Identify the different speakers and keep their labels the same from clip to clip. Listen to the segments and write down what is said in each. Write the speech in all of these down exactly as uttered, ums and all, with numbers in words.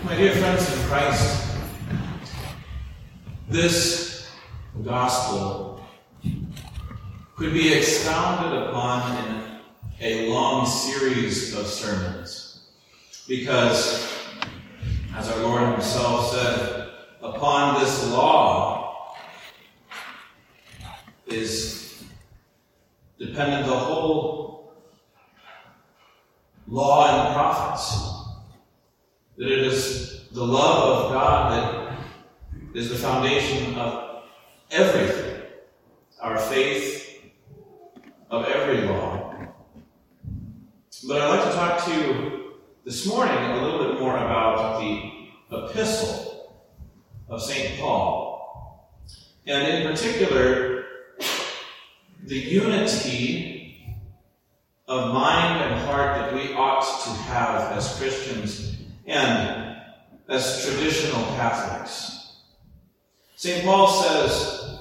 Speaker 1: My dear friends in Christ, this gospel could be expounded upon in a long series of sermons, because, as our Lord himself said, upon this law is dependent the whole law and the prophets. That it is the love of God that is the foundation of everything, our faith of every law. But I'd like to talk to you this morning a little bit more about the epistle of Saint Paul, and in particular, the unity of mind and heart that we ought to have as Christians and as traditional Catholics. Saint Paul says,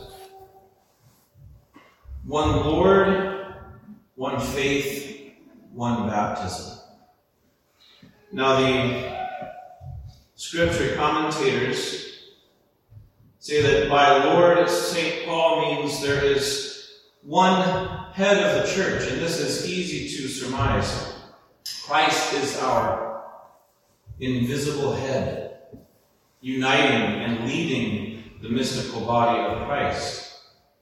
Speaker 1: one Lord, one faith, one baptism. Now the scripture commentators say that by Lord, Saint Paul means there is one head of the church, and this is easy to surmise. Christ is our invisible head, uniting and leading the mystical body of Christ.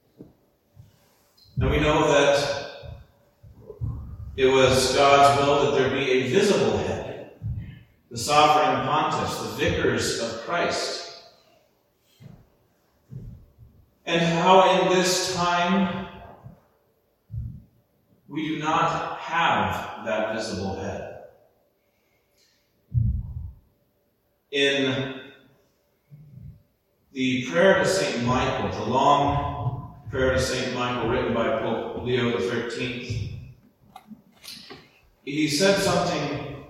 Speaker 1: And we know that it was God's will that there be a visible head, the sovereign pontiffs, the vicars of Christ. And how in this time we do not have that visible head. In the prayer to Saint Michael, the long prayer to Saint Michael written by Pope Leo the thirteenth, he said something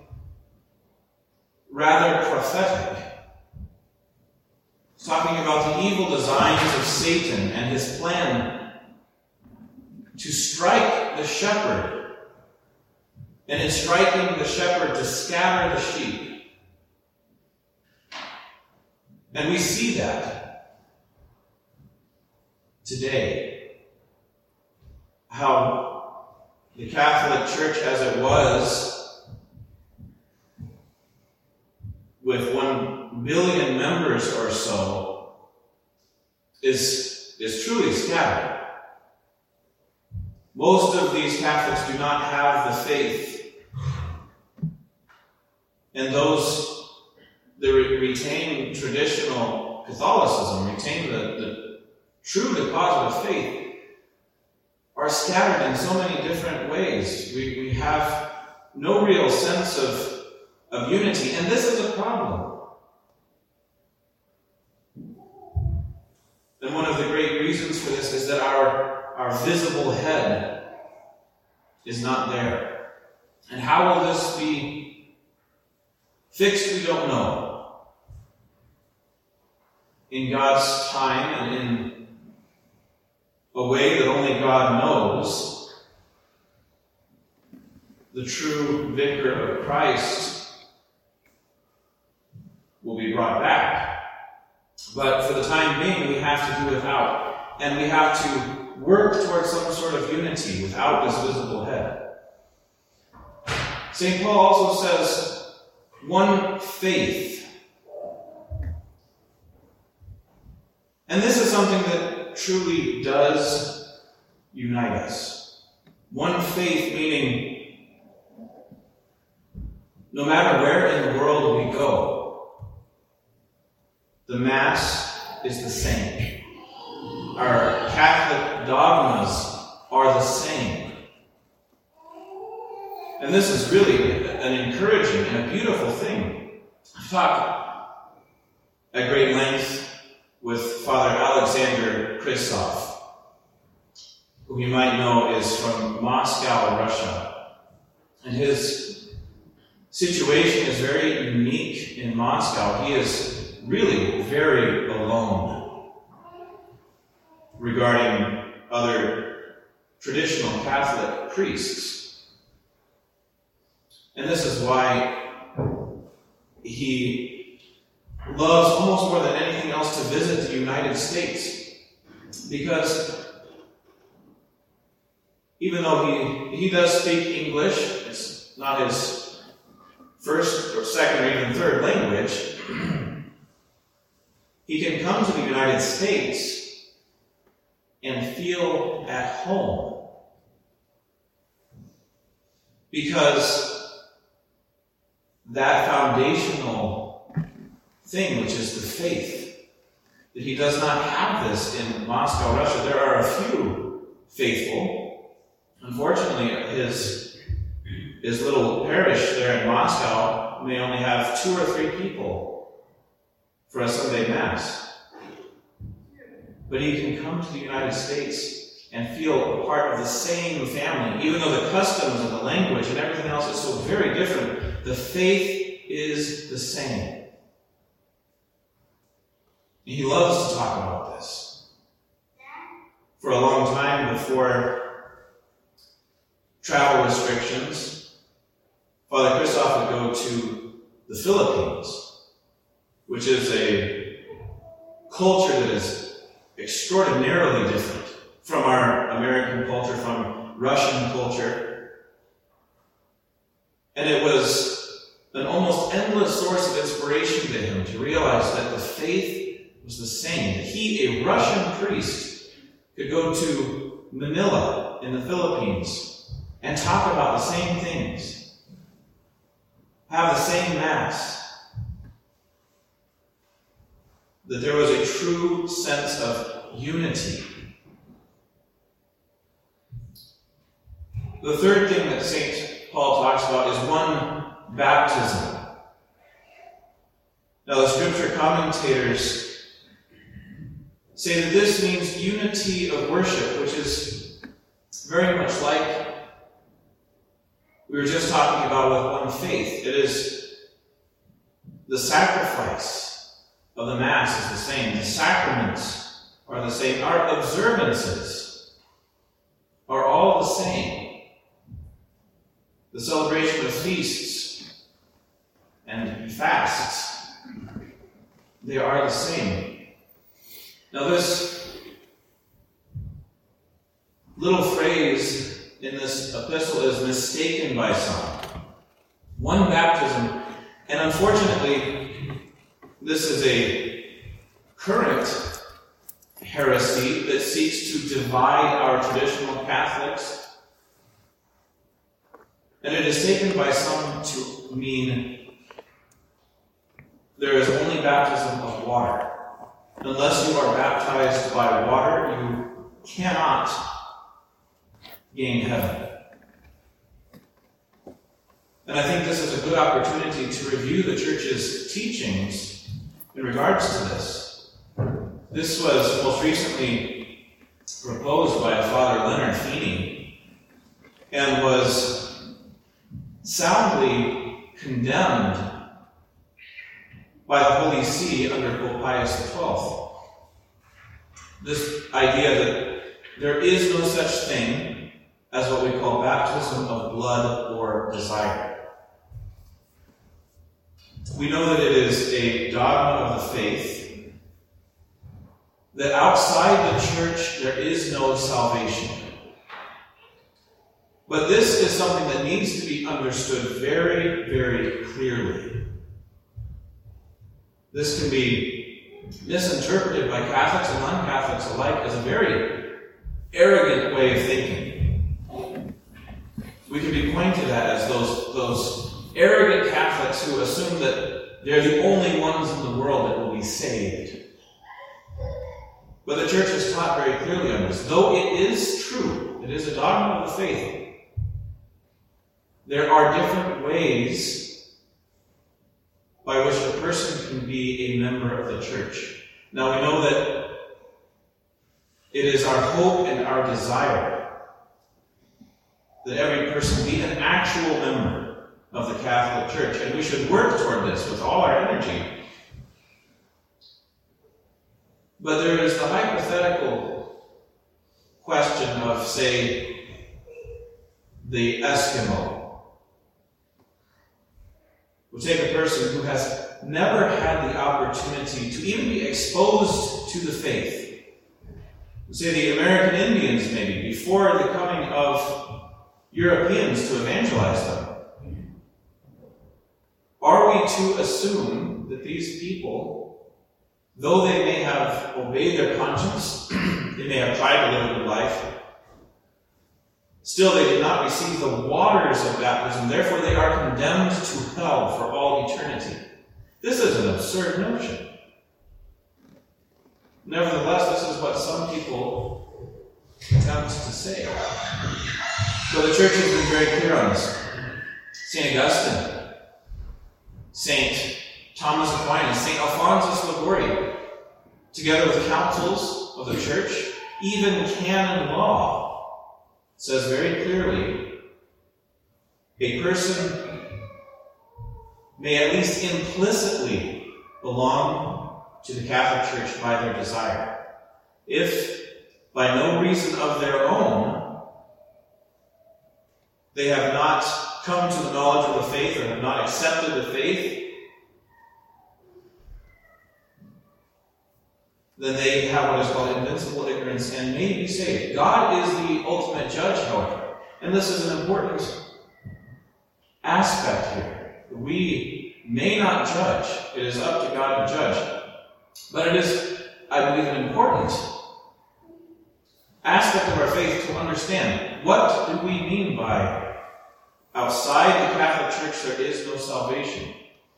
Speaker 1: rather prophetic, talking about the evil designs of Satan and his plan to strike the shepherd, and in striking the shepherd to scatter the sheep. And we see that today, how the Catholic Church as it was, with one billion members or so, is, is truly scattered. Most of these Catholics do not have the faith, and those that retain traditional Catholicism, retain the, the true deposit of faith, are scattered in so many different ways. We, we have no real sense of, of unity, and this is a problem. And one of the great reasons for this is that our, our visible head is not there. And how will this be fixed? We don't know. In God's time and in a way that only God knows, the true vicar of Christ will be brought back. But for the time being, we have to do without. And we have to work towards some sort of unity without this visible head. Saint Paul also says, one faith. And this is something that truly does unite us. One faith, meaning no matter where in the world we go, the Mass is the same. Our Catholic dogmas are the same. And this is really an encouraging and a beautiful thing. I've talked at great length with Father Alexander Krysov, who you might know is from Moscow, Russia. And his situation is very unique in Moscow. He is really very alone regarding other traditional Catholic priests. And this is why he loves almost more than anything else to visit the United States, because even though he, he does speak English, it's not his first or second or even third language, he can come to the United States and feel at home. Because that foundational thing, which is the faith, that he does not have this in Moscow, Russia. There are a few faithful. Unfortunately, his, his little parish there in Moscow may only have two or three people for a Sunday Mass. But he can come to the United States and feel a part of the same family, even though the customs and the language and everything else is so very different. The faith is the same. He loves to talk about this. For a long time before travel restrictions, Father Christoph would go to the Philippines, which is a culture that is extraordinarily different from our American culture, from Russian culture. And it was an almost endless source of inspiration to him to realize that the faith was the same. That he, a Russian priest, could go to Manila in the Philippines and talk about the same things, have the same Mass, that there was a true sense of unity. The third thing that Saint Paul talks about is one baptism. Now, the scripture commentators say that this means unity of worship, which is very much like we were just talking about with one faith. It is the sacrifice of the Mass is the same. The sacraments are the same. Our observances are all the same. The celebration of feasts and fasts, they are the same. Now, this little phrase in this epistle is mistaken by some. One baptism, and unfortunately, this is a current heresy that seeks to divide our traditional Catholics. And it is taken by some to mean there is only baptism of water. Unless you are baptized by water, you cannot gain heaven. And I think this is a good opportunity to review the Church's teachings in regards to this. This was most recently proposed by Father Leonard Feeney and was soundly condemned by the Holy See under Pope Pius the twelfth. This idea that there is no such thing as what we call baptism of blood or desire. We know that it is a dogma of the faith, that outside the Church there is no salvation. But this is something that needs to be understood very, very clearly. This can be misinterpreted by Catholics and non-Catholics alike as a very arrogant way of thinking. We can be pointed at as those, those arrogant Catholics who assume that they're the only ones in the world that will be saved. But the Church has taught very clearly on this. Though it is true, it is a dogma of the faith, there are different ways by which a person can be a member of the Church. Now we know that it is our hope and our desire that every person be an actual member of the Catholic Church, and we should work toward this with all our energy. But there is the hypothetical question of, say, the Eskimo. We'll take a person who has never had the opportunity to even be exposed to the faith. Say the American Indians, maybe, before the coming of Europeans to evangelize them. Are we to assume that these people, though they may have obeyed their conscience, they may have tried to live a good life, still they did not receive the waters of baptism, therefore they are condemned to hell for all eternity? This is an absurd notion. Nevertheless, this is what some people attempt to say. So the church has been very clear on this. Saint Augustine, Saint Thomas Aquinas, Saint Alphonsus Liguori, together with councils of the church, even canon law, says very clearly, a person may at least implicitly belong to the Catholic Church by their desire, if by no reason of their own they have not come to the knowledge of the faith or have not accepted the faith, then they have what is called invincible ignorance and may be saved. God is the ultimate judge, however, and this is an important aspect here. We may not judge. It is up to God to judge. But it is, I believe, an important aspect of our faith to understand. What do we mean by outside the Catholic Church there is no salvation?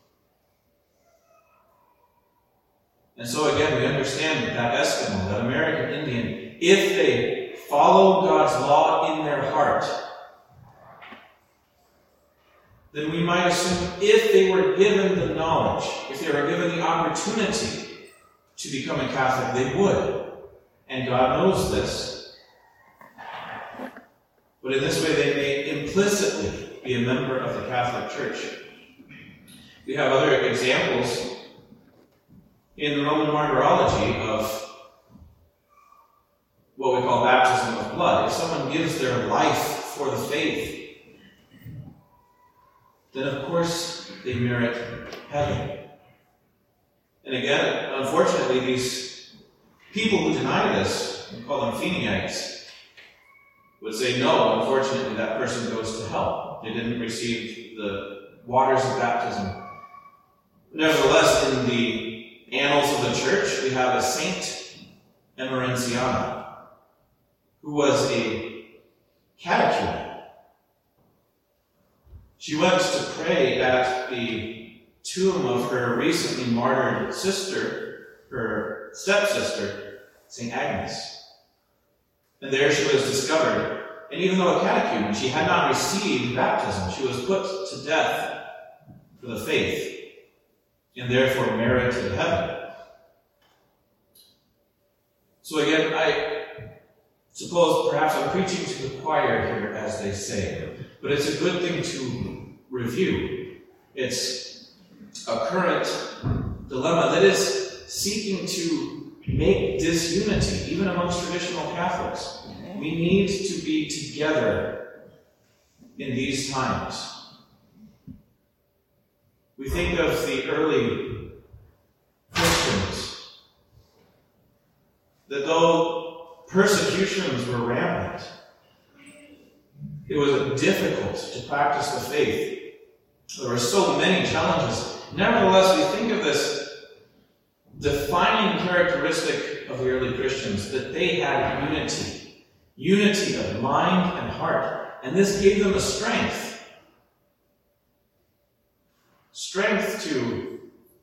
Speaker 1: And so again, we understand that, that Eskimo, that American Indian, if they follow God's law in their heart, then we might assume if they were given the knowledge, if they were given the opportunity to become a Catholic, they would. And God knows this. But in this way, they may implicitly be a member of the Catholic Church. We have other examples in the Roman Martyrology of what we call baptism of blood. If someone gives their life for the faith, then of course they merit heaven. And again, unfortunately, these people who deny this, we call them Feniites, would say, no, unfortunately, that person goes to hell. They didn't receive the waters of baptism. Nevertheless, in the annals of the church, we have a Saint Emerenciana, who was a catechumen. She went to pray at the tomb of her recently martyred sister, her stepsister, Saint Agnes. And there she was discovered. And even though a catechumen, she had not received baptism. She was put to death for the faith, and therefore merited heaven. So again, I suppose perhaps I'm preaching to the choir here, as they say, but it's a good thing to review. It's a current dilemma that is seeking to make disunity, even amongst traditional Catholics. We need to be together in these times. We think of the early Christians, that though persecutions were rampant, it was difficult to practice the faith. There were so many challenges. Nevertheless, we think of this defining characteristic of the early Christians, that they had unity. Unity of mind and heart. And this gave them a strength. Strength to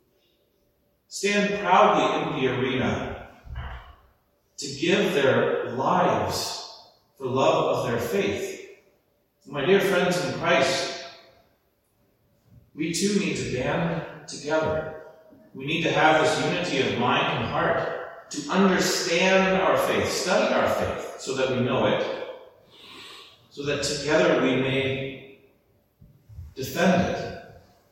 Speaker 1: stand proudly in the arena, to give their lives for love of their faith. My dear friends in Christ, we too need to band together. We need to have this unity of mind and heart to understand our faith, study our faith, so that we know it, so that together we may defend it.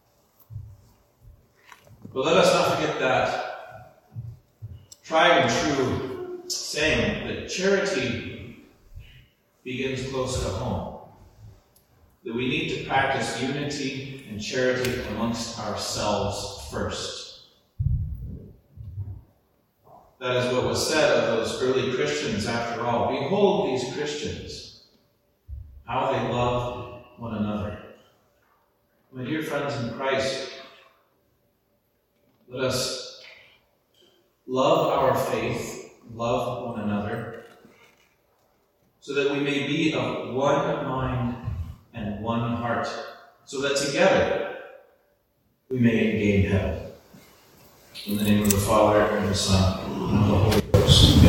Speaker 1: But let us not forget that tried and true saying that charity begins close to home. that we need to practice unity and charity amongst ourselves first. That is what was said of those early Christians after all. Behold these Christians, how they love one another. My dear friends in Christ, let us love our faith, love one another, so that we may be of one mind and one heart, so that together we may gain heaven. In the name of the Father, and the Son, and the Holy Spirit.